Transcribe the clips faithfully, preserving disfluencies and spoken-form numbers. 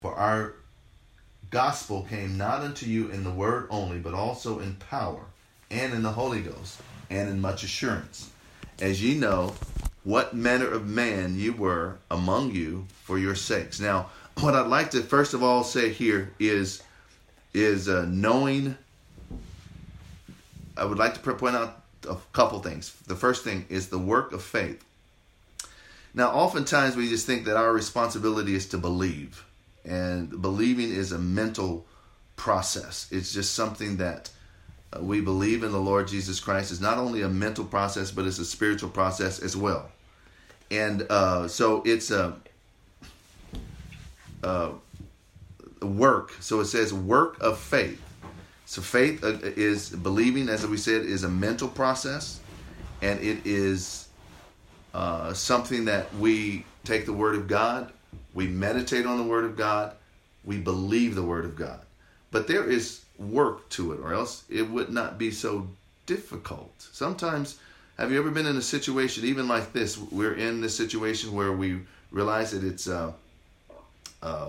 For our gospel came not unto you in the word only, but also in power, and in the Holy Ghost, and in much assurance, as ye know what manner of man you were among you for your sakes. Now, what I'd like to first of all say here is, is uh, knowing, I would like to point out a couple things. The first thing is the work of faith. Now, oftentimes we just think that our responsibility is to believe. And believing is a mental process. It's just something that uh, we believe in the Lord Jesus Christ. It's not only a mental process, but it's a spiritual process as well. And uh, so it's a, a work. So it says work of faith. So faith uh, is believing, as we said, is a mental process. And it is uh, something that we take the Word of God, we meditate on the Word of God, we believe the Word of God. But there is work to it, or else it would not be so difficult. Sometimes, have you ever been in a situation even like this? We're in this situation where we realize that it's uh, uh,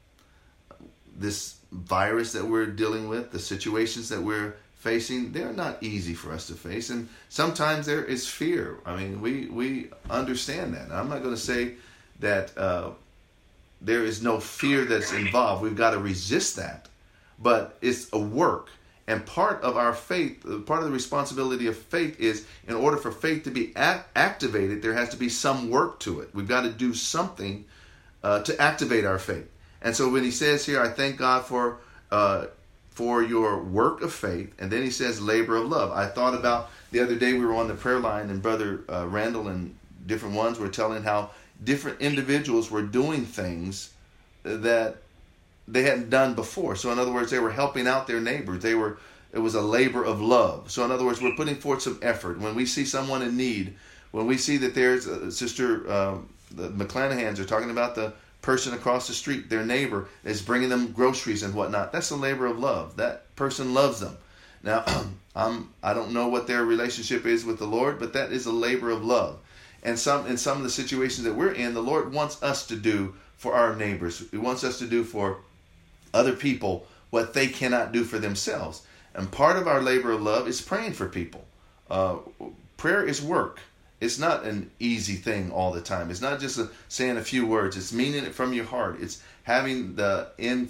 this virus that we're dealing with, the situations that we're facing, they're not easy for us to face. And sometimes there is fear. I mean, we, we understand that. I'm not going to say that uh, there is no fear that's involved. We've got to resist that. But it's a work. And part of our faith, part of the responsibility of faith is, in order for faith to be a- activated, there has to be some work to it. We've got to do something uh, to activate our faith. And so when he says here, I thank God for uh, for your work of faith, and then he says labor of love. I thought about the other day, we were on the prayer line, and Brother uh, Randall and different ones were telling how different individuals were doing things that they hadn't done before. So in other words, they were helping out their neighbors. They were, it was a labor of love. So in other words, we're putting forth some effort. When we see someone in need, when we see that there's a sister, um, the McClanahans are talking about the person across the street, their neighbor is bringing them groceries and whatnot. That's a labor of love. That person loves them. Now, I'm, I don't know what their relationship is with the Lord, but that is a labor of love. And some in some of the situations that we're in, the Lord wants us to do for our neighbors. He wants us to do for other people what they cannot do for themselves. And part of our labor of love is praying for people. Uh, prayer is work. It's not an easy thing all the time. It's not just a, saying a few words. It's meaning it from your heart. It's having the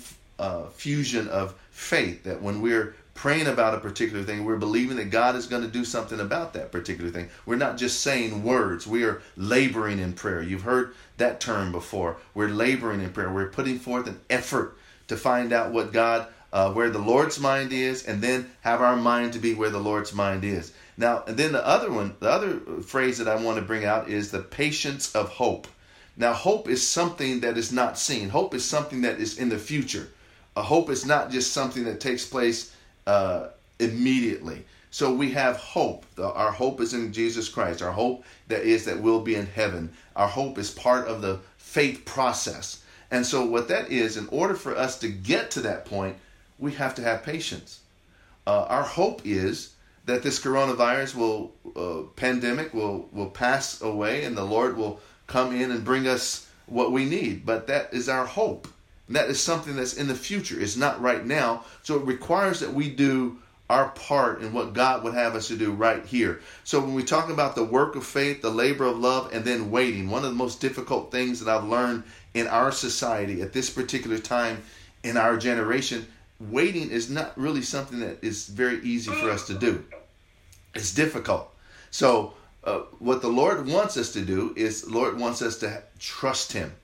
infusion uh, of faith that when we're praying about a particular thing, we're believing that God is going to do something about that particular thing. We're not just saying words. We are laboring in prayer. You've heard that term before. We're laboring in prayer. We're putting forth an effort to find out what God, uh, where the Lord's mind is, and then have our mind to be where the Lord's mind is. Now, and then the other one, the other phrase that I want to bring out is the patience of hope. Now, hope is something that is not seen. Hope is something that is in the future. A hope is not just something that takes place uh, immediately. So we have hope. Our hope is in Jesus Christ. Our hope that is that we'll be in heaven. Our hope is part of the faith process. And so what that is, in order for us to get to that point, we have to have patience. Uh, our hope is that this coronavirus will, uh, pandemic will, will pass away, and the Lord will come in and bring us what we need. But that is our hope. And that is something that's in the future. It's not right now. So it requires that we do our part in what God would have us to do right here. So when we talk about the work of faith, the labor of love, and then waiting, one of the most difficult things that I've learned in our society at this particular time in our generation, waiting is not really something that is very easy for us to do. It's difficult. So uh, what the Lord wants us to do is, the Lord wants us to trust Him.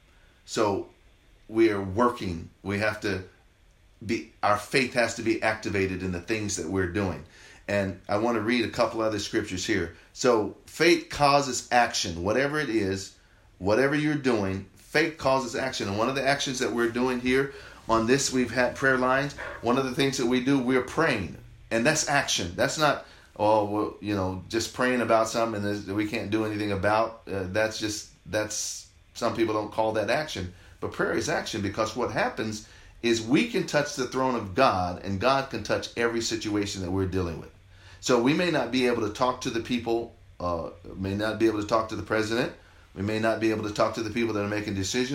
So we are working. We have to be, our faith has to be activated in the things that we're doing. And I want to read a couple other scriptures here. So faith causes action. Whatever it is, whatever you're doing, faith causes action. And one of the actions that we're doing here on this, we've had prayer lines. One of the things that we do, we're praying. And that's action. That's not, oh, well, you know, just praying about something that we can't do anything about. Uh, that's just, that's, some people don't call that action. But prayer is action, because what happens is we can touch the throne of God, and God can touch every situation that we're dealing with. So we may not be able to talk to the people, uh, may not be able to talk to the president. We may not be able to talk to the people that are making decisions.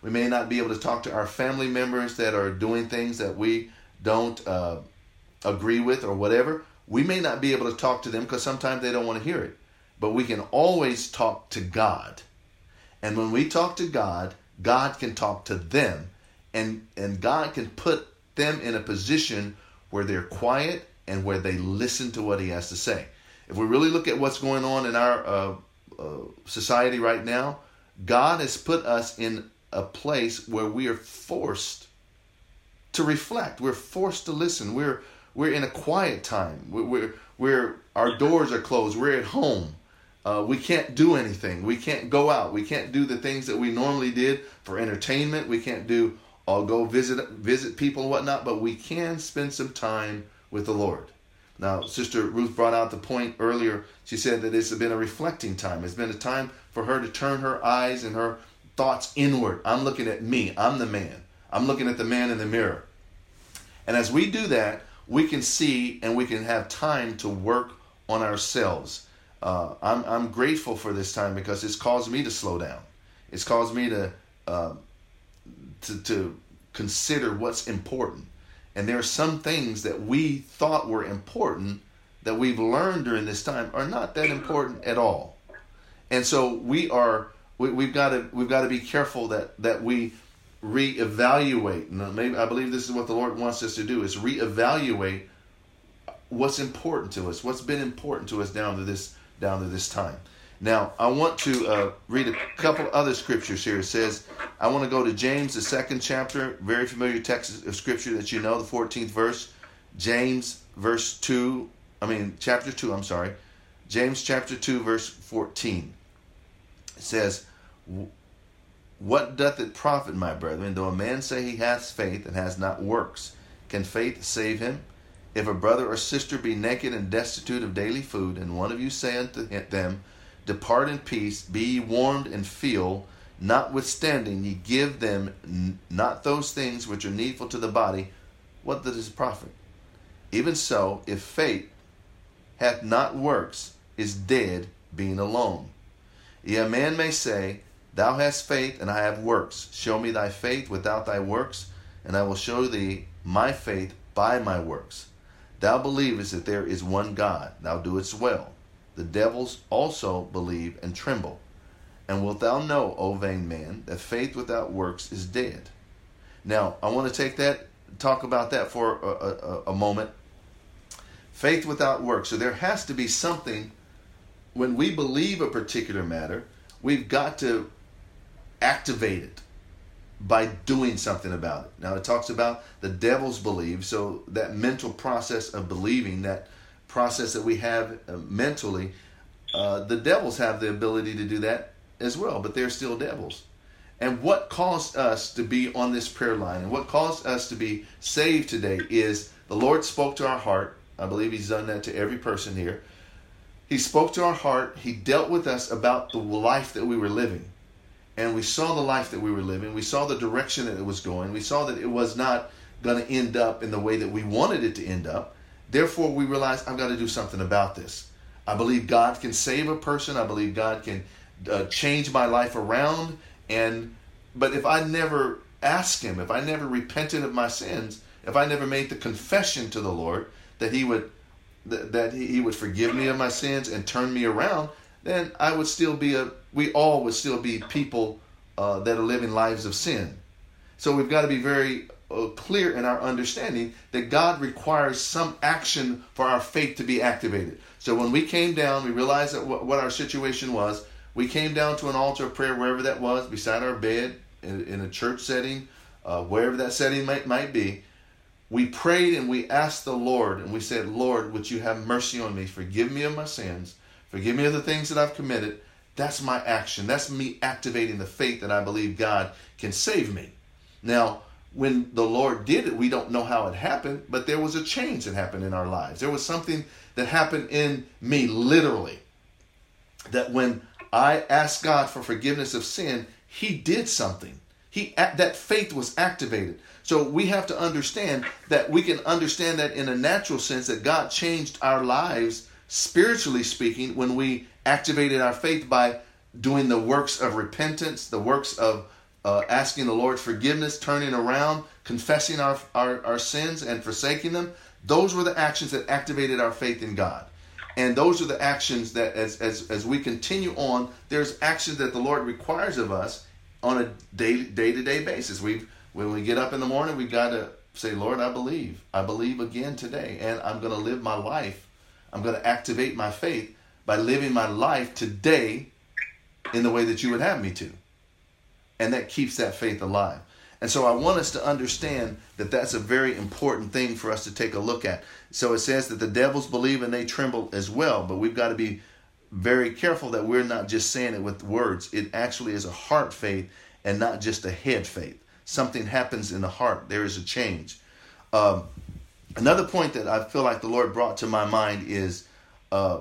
We may not be able to talk to our family members that are doing things that we don't uh, agree with or whatever. We may not be able to talk to them because sometimes they don't want to hear it. But we can always talk to God. And when we talk to God, God can talk to them. And, and God can put them in a position where they're quiet and where they listen to what he has to say. If we really look at what's going on in our uh, uh, society right now, God has put us in a place where we are forced to reflect. We're forced to listen. We're we're in a quiet time. We're we're, we're our doors are closed. We're at home. Uh, we can't do anything. We can't go out. We can't do the things that we normally did for entertainment. We can't do or go visit visit people and whatnot. But we can spend some time with the Lord. Now, Sister Ruth brought out the point earlier. She said that it's been a reflecting time. It's been a time for her to turn her eyes and her thoughts inward. I'm looking at me. I'm the man. I'm looking at the man in the mirror. And as we do that, we can see and we can have time to work on ourselves. Uh, I'm, I'm grateful for this time because it's caused me to slow down. It's caused me to, uh, to, to consider what's important. And there are some things that we thought were important that we've learned during this time are not that important at all. And so we are we, we've got to we've got to be careful that that we reevaluate. And maybe I believe this is what the Lord wants us to do, is reevaluate what's important to us, what's been important to us down to this down to this time. Now, I want to uh, read a couple other scriptures here. It says, I want to go to James, the second chapter, very familiar text of scripture that you know, the fourteenth verse. James, verse two, I mean, chapter two, I'm sorry. James chapter two, verse fourteen. It says, what doth it profit, my brethren, though a man say he hath faith and has not works? Can faith save him? If a brother or sister be naked and destitute of daily food, and one of you say unto them, depart in peace, be ye warmed and filled, notwithstanding ye give them n- not those things which are needful to the body, what does it profit? Even so, if faith hath not works, is dead, being alone. Yea, a man may say, thou hast faith, and I have works. Show me thy faith without thy works, and I will show thee my faith by my works. Thou believest that there is one God, thou doest well. The devils also believe and tremble. And wilt thou know, O vain man, that faith without works is dead? Now, I want to take that, talk about that for a, a, a moment. Faith without works. So there has to be something, when we believe a particular matter, we've got to activate it by doing something about it. Now, it talks about the devils believe, so that mental process of believing, that process that we have uh, mentally, uh, the devils have the ability to do that as well, but they're still devils. And what caused us to be on this prayer line and what caused us to be saved today is the Lord spoke to our heart. I believe he's done that to every person here. He spoke to our heart. He dealt with us about the life that we were living. And we saw the life that we were living. We saw the direction that it was going. We saw that it was not going to end up in the way that we wanted it to end up. Therefore, we realized, I've got to do something about this. I believe God can save a person. I believe God can uh, change my life around. And but if I never asked him, if I never repented of my sins, if I never made the confession to the Lord that he would th- that he would forgive me of my sins and turn me around, then I would still be a, we all would still be people uh, that are living lives of sin. So we've got to be very uh, clear in our understanding that God requires some action for our faith to be activated. So when we came down, we realized that w- what our situation was. We came down to an altar of prayer, wherever that was, beside our bed, in, in a church setting, uh, wherever that setting might, might be. We prayed and we asked the Lord, and we said, Lord, would you have mercy on me? Forgive me of my sins. Forgive me of the things that I've committed. That's my action. That's me activating the faith that I believe God can save me. Now, when the Lord did it, we don't know how it happened, but there was a change that happened in our lives. There was something that happened in me, literally, that when I asked God for forgiveness of sin, he did something. He that faith was activated. So we have to understand that we can understand that in a natural sense, that God changed our lives, spiritually speaking, when we activated our faith by doing the works of repentance, the works of uh, asking the Lord forgiveness, turning around, confessing our, our, our sins and forsaking them. Those were the actions that activated our faith in God. And those are the actions that as, as, as we continue on, there's actions that the Lord requires of us on a day, day-to-day basis. We When we get up in the morning, we got to say, Lord, I believe. I believe again today. And I'm going to live my life. I'm going to activate my faith by living my life today in the way that you would have me to. And that keeps that faith alive. And so I want us to understand that that's a very important thing for us to take a look at. So it says that the devils believe and they tremble as well. But we've got to be very careful that we're not just saying it with words. It actually is a heart faith and not just a head faith. Something happens in the heart. There is a change. Um, another point that I feel like the Lord brought to my mind is uh,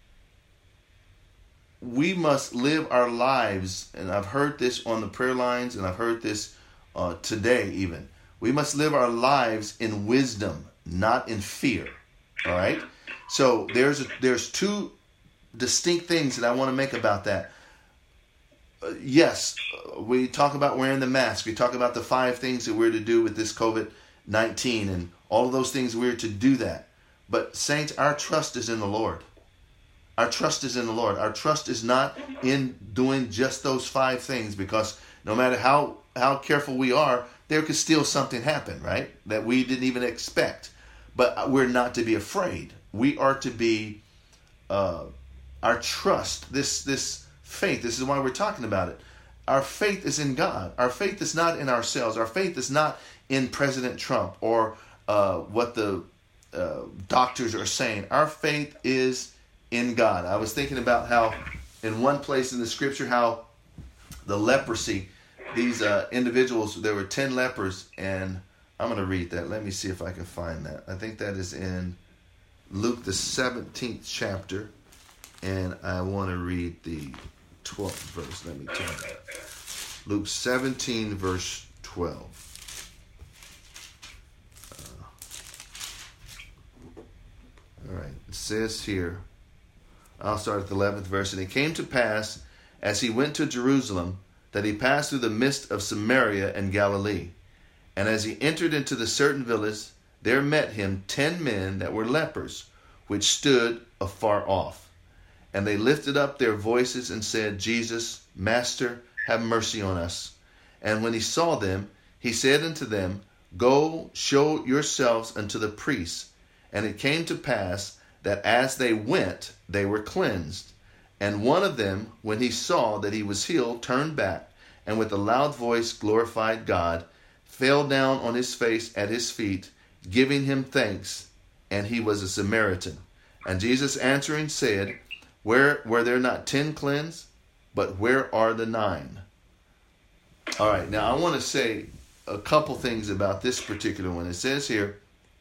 we must live our lives, and I've heard this on the prayer lines, and I've heard this uh, today even. We must live our lives in wisdom, not in fear. All right? So there's a, there's two distinct things that I want to make about that. Uh, yes, we talk about wearing the mask. We talk about the five things that we're to do with this covid nineteen and all of those things we're to do that. But saints, our trust is in the Lord. Our trust is in the Lord. Our trust is not in doing just those five things, because no matter how, how careful we are, there could still something happen, right? That we didn't even expect. But we're not to be afraid. We are to be, uh, our trust, this, this faith, this is why we're talking about it. Our faith is in God. Our faith is not in ourselves. Our faith is not in President Trump or uh, what the uh, doctors are saying. Our faith is in God. I was thinking about how in one place in the scripture, how the leprosy, these uh, individuals, there were ten lepers, and I'm going to read that. Let me see if I can find that. I think that is in Luke, the seventeenth chapter, and I want to read the twelfth verse. Let me tell you. Luke seventeen, verse twelve. Uh, all right. It says here, I'll start at the eleventh verse. And it came to pass, as he went to Jerusalem, that he passed through the midst of Samaria and Galilee. And as he entered into the certain village, there met him ten men that were lepers, which stood afar off. And they lifted up their voices and said, Jesus, Master, have mercy on us. And when he saw them, he said unto them, Go, show yourselves unto the priests. And it came to pass that as they went, they were cleansed. And one of them, when he saw that he was healed, turned back, and with a loud voice glorified God, fell down on his face at his feet, giving him thanks. And he was a Samaritan. And Jesus answering said, Where were there not ten cleansed? But where are the nine? All right, now I want to say a couple things about this particular one. It says here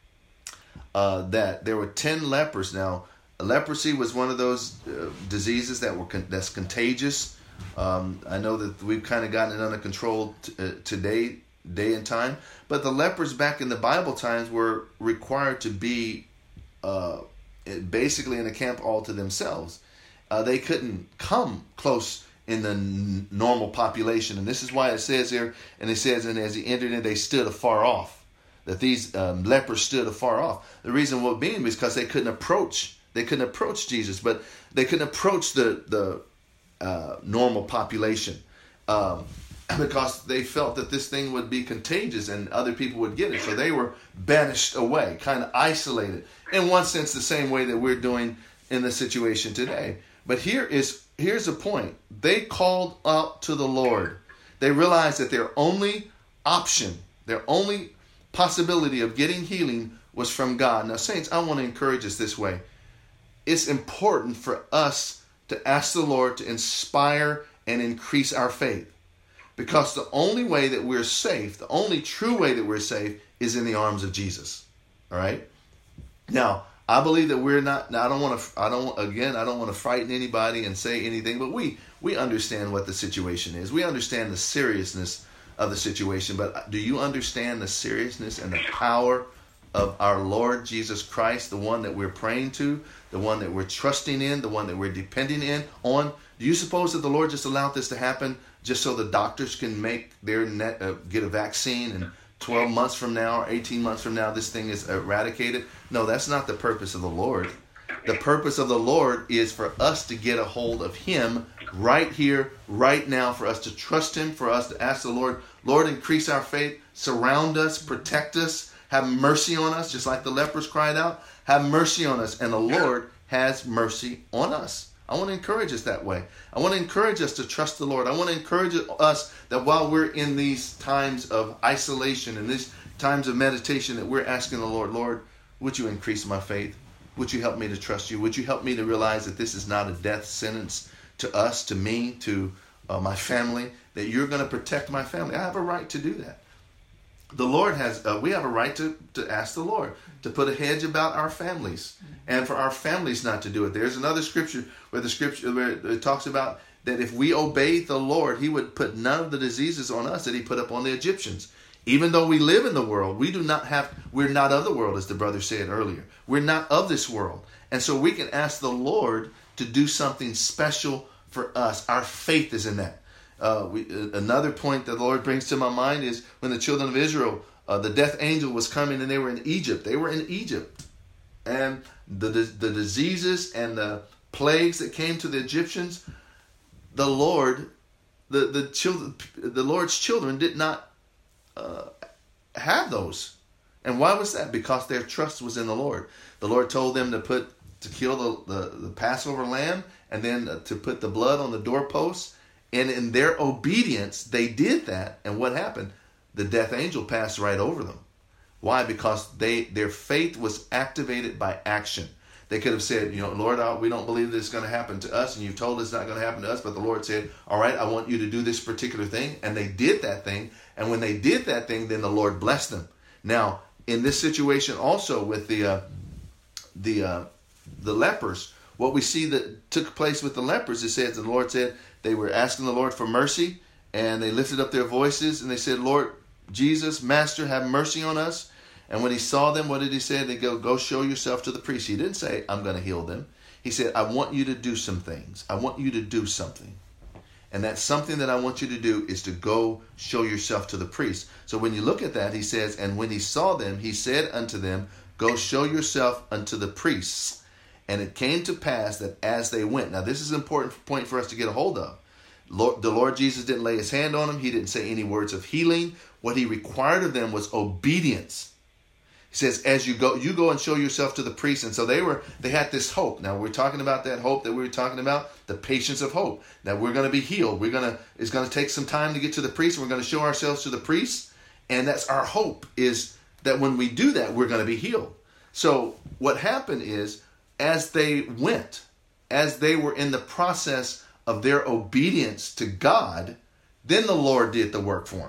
uh, that there were ten lepers. Now, leprosy was one of those uh, diseases that were con- that's contagious. Um, I know that we've kind of gotten it under control t- uh, today, day and time. But the lepers back in the Bible times were required to be uh, basically in a camp all to themselves. Uh, they couldn't come close in the n- normal population. And this is why it says here, and it says, and as he entered in, they stood afar off. That these um, lepers stood afar off. The reason what being was because they couldn't approach. They couldn't approach Jesus, but they couldn't approach the the uh, normal population um, because they felt that this thing would be contagious and other people would get it. So they were banished away, kind of isolated. In one sense, the same way that we're doing in the situation today. But here is here's a point. They called out to the Lord. They realized that their only option, their only possibility of getting healing was from God. Now, saints, I want to encourage us this way. It's important for us to ask the Lord to inspire and increase our faith. Because the only way that we're safe, the only true way that we're safe is in the arms of Jesus. All right? Now, I believe that we're not, now I don't want to, I don't, again, I don't want to frighten anybody and say anything, but we, we understand what the situation is. We understand the seriousness of the situation, but do you understand the seriousness and the power of our Lord Jesus Christ, the one that we're praying to, the one that we're trusting in, the one that we're depending in on? Do you suppose that the Lord just allowed this to happen just so the doctors can make their net, uh, get a vaccine, and twelve months from now or eighteen months from now this thing is eradicated. No, that's not the purpose of the Lord. The purpose of the Lord is for us to get a hold of Him right here, right now, for us to trust Him, for us to ask the Lord, Lord, increase our faith, surround us, protect us, have mercy on us, just like the lepers cried out, have mercy on us. And the Lord has mercy on us. I want to encourage us that way. I want to encourage us to trust the Lord. I want to encourage us that while we're in these times of isolation and these times of meditation, that we're asking the Lord, Lord, would you increase my faith? Would you help me to trust you? Would you help me to realize that this is not a death sentence to us, to me, to uh, my family, that you're going to protect my family? I have a right to do that. The Lord has, uh, we have a right to, to ask the Lord to put a hedge about our families and for our families not to do it. There's another scripture where the scripture where it talks about that if we obey the Lord, He would put none of the diseases on us that He put up on the Egyptians. Even though we live in the world, we do not have, we're not of the world, as the brother said earlier. We're not of this world. And so we can ask the Lord to do something special for us. Our faith is in that. Uh, we, uh, another point that the Lord brings to my mind is when the children of Israel, uh, the death angel was coming and they were in Egypt. They were in Egypt. And the, the, the diseases and the plagues that came to the Egyptians, the Lord, the, the, children, the Lord's children did not uh, have those. And why was that? Because their trust was in the Lord. The Lord told them to put, to kill the, the, the Passover lamb and then to put the blood on the doorposts. And in their obedience, they did that. And what happened? The death angel passed right over them. Why? Because they their faith was activated by action. They could have said, you know, Lord, we don't believe this is going to happen to us, and you've told us it's not going to happen to us. But the Lord said, all right, I want you to do this particular thing. And they did that thing. And when they did that thing, then the Lord blessed them. Now, in this situation also with the uh, the uh, the lepers, what we see that took place with the lepers, it says, the Lord said, they were asking the Lord for mercy, and they lifted up their voices, and they said, Lord Jesus, Master, have mercy on us. And when He saw them, what did He say? They go, go show yourself to the priest. He didn't say, I'm going to heal them. He said, I want you to do some things. I want you to do something. And that something that I want you to do is to go show yourself to the priest. So when you look at that, He says, and when He saw them, He said unto them, go show yourself unto the priests. And it came to pass that as they went. Now, this is an important point for us to get a hold of. Lord, the Lord Jesus didn't lay His hand on them. He didn't say any words of healing. What He required of them was obedience. He says, as you go, you go and show yourself to the priest. And so they were, they had this hope. Now, we're talking about that hope that we were talking about, the patience of hope. That we're going to be healed. We're going to, it's going to take some time to get to the priest. We're going to show ourselves to the priest. And that's our hope, is that when we do that, we're going to be healed. So what happened is, as they went, as they were in the process of their obedience to God, then the Lord did the work for them.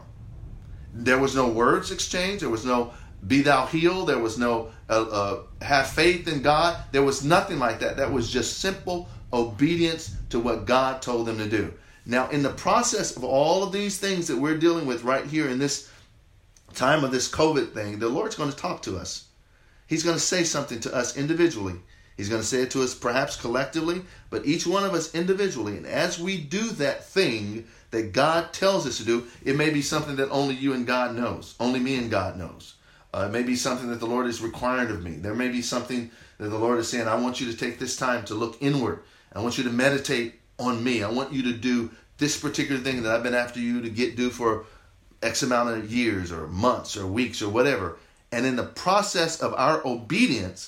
There was no words exchanged. There was no be thou healed. There was no uh, uh, have faith in God. There was nothing like that. That was just simple obedience to what God told them to do. Now, in the process of all of these things that we're dealing with right here in this time of this COVID thing, the Lord's going to talk to us. He's going to say something to us individually. He's going to say it to us perhaps collectively, but each one of us individually. And as we do that thing that God tells us to do, it may be something that only you and God knows. Only me and God knows. Uh, it may be something that the Lord is requiring of me. There may be something that the Lord is saying, I want you to take this time to look inward. I want you to meditate on me. I want you to do this particular thing that I've been after you to get do for X amount of years or months or weeks or whatever. And in the process of our obedience,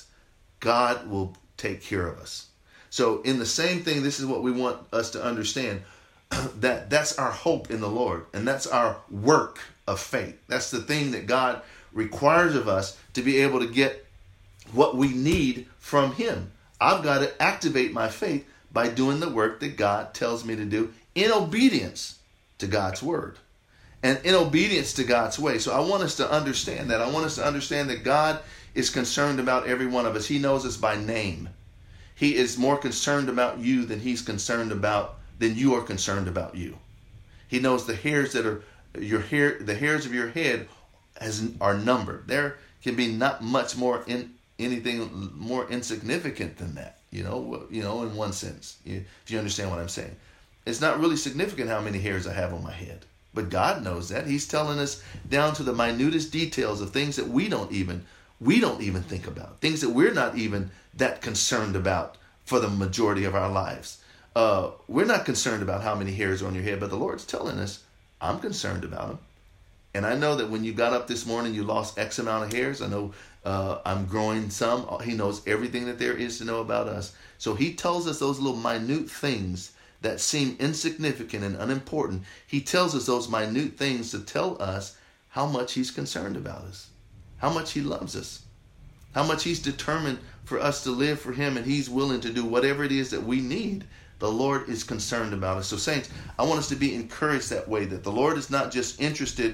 God will take care of us. So in the same thing, this is what we want us to understand, that that's our hope in the Lord. And that's our work of faith. That's the thing that God requires of us to be able to get what we need from Him. I've got to activate my faith by doing the work that God tells me to do in obedience to God's word and in obedience to God's way. So I want us to understand that. I want us to understand that God is concerned about every one of us. He knows us by name. He is more concerned about you than he's concerned about than you are concerned about you. He knows the hairs that are your hair, the hairs of your head as are numbered. There can be not much more in anything more insignificant than that. You know, you know, in one sense, if you understand what I'm saying. it's not really significant how many hairs I have on my head. But God knows that. He's telling us down to the minutest details of things that we don't even we don't even think about, things that we're not even that concerned about for the majority of our lives. Uh, we're not concerned about how many hairs are on your head, but the Lord's telling us, I'm concerned about them. And I know that when you got up this morning, you lost X amount of hairs. I know uh, I'm growing some. He knows everything that there is to know about us. So he tells us those little minute things that seem insignificant and unimportant. He tells us those minute things to tell us how much he's concerned about us, how much he loves us, how much he's determined for us to live for him, and he's willing to do whatever it is that we need. The Lord is concerned about us. So saints, I want us to be encouraged that way, that the Lord is not just interested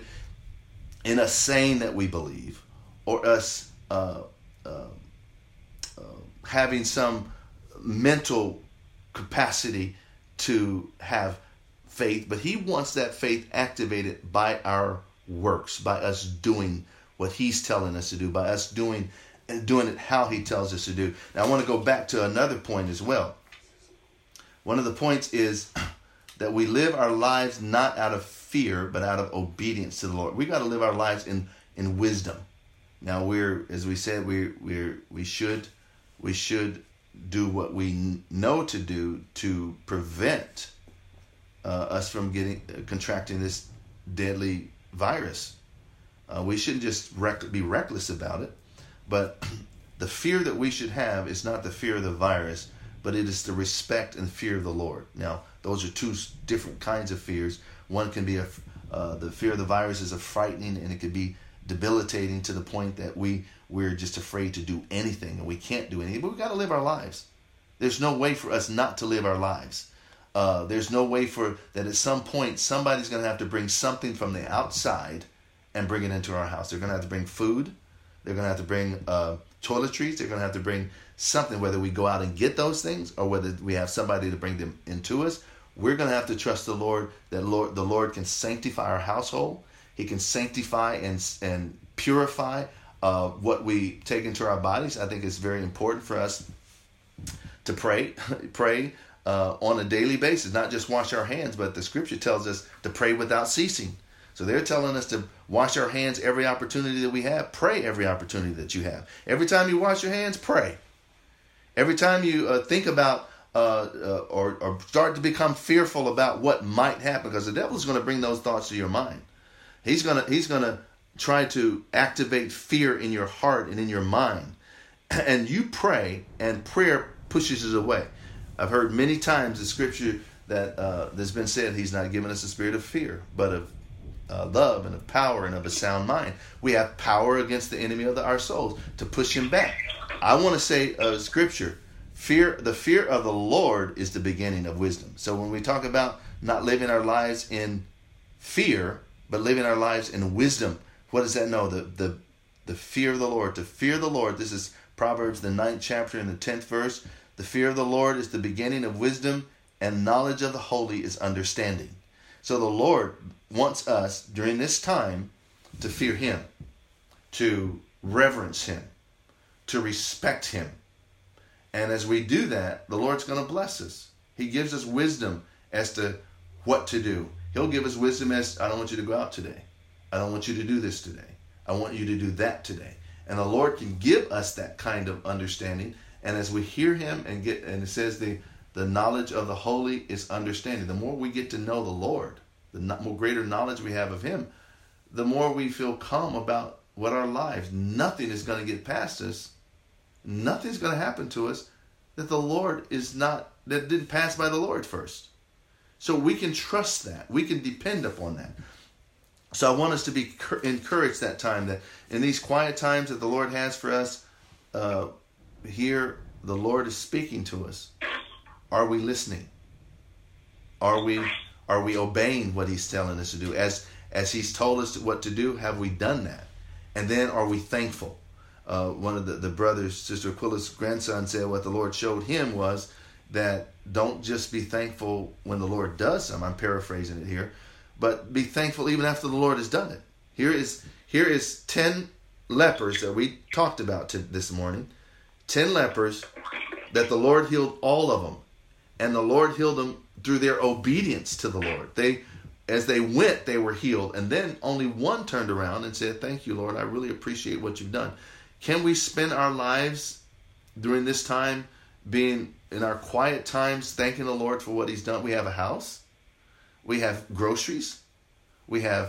in us saying that we believe, or us uh, uh, uh, having some mental capacity to have faith, but he wants that faith activated by our works, by us doing what he's telling us to do, by us doing and doing it how he tells us to do. Now I want to go back to another point as well. One of the points is that we live our lives not out of fear, but out of obedience to the Lord. We got to live our lives in, in wisdom. Now we're, as we said, we we we should we should do what we know to do to prevent uh, us from getting uh, contracting this deadly virus. Uh, we shouldn't just rec- be reckless about it, but the fear that we should have is not the fear of the virus, but it is the respect and fear of the Lord. Now, those are two different kinds of fears. One can be a, uh, the fear of the virus is a frightening, and it could be debilitating to the point that we we're just afraid to do anything, and we can't do anything. But we got to live our lives. There's no way for us not to live our lives. Uh, there's no way for that. At some point, somebody's going to have to bring something from the outside and bring it into our house. They're going to have to bring food. They're going to have to bring uh, toiletries. They're going to have to bring something, whether we go out and get those things or whether we have somebody to bring them into us. We're going to have to trust the Lord, that Lord, the Lord can sanctify our household. He can sanctify and and purify uh, what we take into our bodies. I think it's very important for us to pray, pray uh, on a daily basis, not just wash our hands, but the scripture tells us to pray without ceasing. So they're telling us to wash our hands every opportunity that we have. Pray every opportunity that you have. Every time you wash your hands, pray. Every time you uh, think about uh, uh, or, or start to become fearful about what might happen, because the devil is going to bring those thoughts to your mind. He's going to he's going to try to activate fear in your heart and in your mind. And you pray, and prayer pushes it away. I've heard many times the scripture that uh, there's been said, he's not given us a spirit of fear, but of uh, love and of power and of a sound mind. We have power against the enemy of the, our souls to push him back. I want to say uh, scripture, fear, the fear of the Lord is the beginning of wisdom. So when we talk about not living our lives in fear, but living our lives in wisdom, what does that know? The, the, the fear of the Lord, to fear the Lord. This is Proverbs, the ninth chapter and the tenth verse. The fear of the Lord is the beginning of wisdom, and knowledge of the holy is understanding. So the Lord wants us during this time to fear him, to reverence him, to respect him. And as we do that, the Lord's going to bless us. He gives us wisdom as to what to do. He'll give us wisdom as, I don't want you to go out today. I don't want you to do this today. I want you to do that today. And the Lord can give us that kind of understanding. And as we hear him and get, and it says the, the knowledge of the holy is understanding. The more we get to know the Lord, the more greater knowledge we have of him, the more we feel calm about what our lives. Nothing is going to get past us. Nothing's going to happen to us that the Lord is not, that didn't pass by the Lord first. So we can trust that. We can depend upon that. So I want us to be encouraged that time, that in these quiet times that the Lord has for us, uh, here the Lord is speaking to us. Are we listening? Are we are we obeying what he's telling us to do? As as he's told us what to do, have we done that? And then are we thankful? Uh, one of the, the brothers, Sister Aquila's grandson, said what the Lord showed him was that don't just be thankful when the Lord does something. I'm paraphrasing it here. But be thankful even after the Lord has done it. Here is here is ten lepers that we talked about to, this morning. Ten lepers that the Lord healed all of them. And the Lord healed them through their obedience to the Lord. They, as they went, they were healed. And then only one turned around and said, thank you, Lord. I really appreciate what you've done. Can we spend our lives during this time being in our quiet times, thanking the Lord for what he's done? We have a house. We have groceries. We have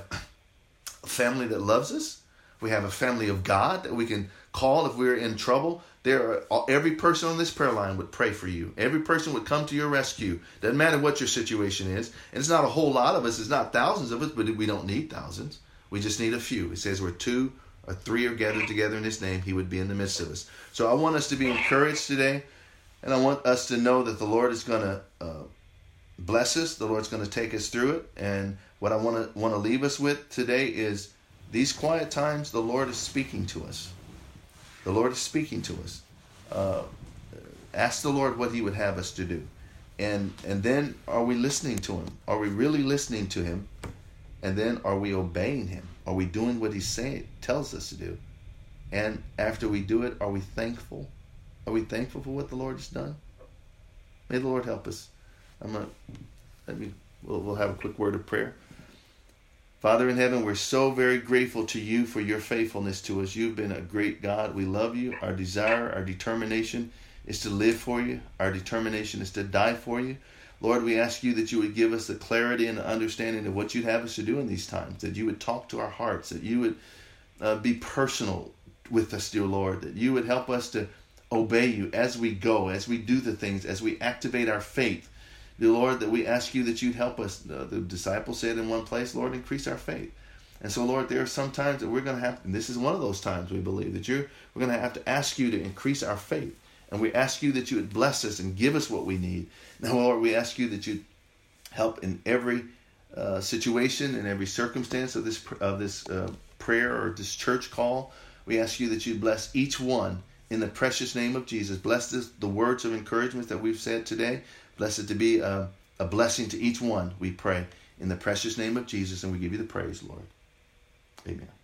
a family that loves us. We have a family of God that we can call if we're in trouble. There are, every person on this prayer line would pray for you. Every person would come to your rescue. Doesn't matter what your situation is. And it's not a whole lot of us. It's not thousands of us, but we don't need thousands. We just need a few. It says where two or three are gathered together in his name, he would be in the midst of us. So I want us to be encouraged today. And I want us to know that the Lord is going to uh, bless us. The Lord's going to take us through it. And what I want to want to leave us with today is these quiet times, the Lord is speaking to us. The Lord is speaking to us. Uh, ask the Lord what he would have us to do. And and then are we listening to him? Are we really listening to him? And then are we obeying him? Are we doing what he's saying, tells us to do? And after we do it, are we thankful? Are we thankful for what the Lord has done? May the Lord help us. I'm gonna let me we'll, we'll have a quick word of prayer. Father in heaven, we're so very grateful to you for your faithfulness to us. You've been a great God. We love you. Our desire, our determination is to live for you. Our determination is to die for you. Lord, we ask you that you would give us the clarity and the understanding of what you'd have us to do in these times, that you would talk to our hearts, that you would uh, be personal with us, dear Lord, that you would help us to obey you as we go, as we do the things, as we activate our faith. Dear Lord, that we ask you that you'd help us. Uh, the disciples said in one place, Lord, increase our faith. And so, Lord, there are some times that we're going to have, and this is one of those times we believe, that you're, we're going to have to ask you to increase our faith. And we ask you that you would bless us and give us what we need. Now, Lord, we ask you that you'd help in every uh, situation, in every circumstance of this of this uh, prayer or this church call. We ask you that you'd bless each one in the precious name of Jesus. Bless this, the words of encouragement that we've said today. Bless it to be a, a blessing to each one, we pray, in the precious name of Jesus, and we give you the praise, Lord. Amen.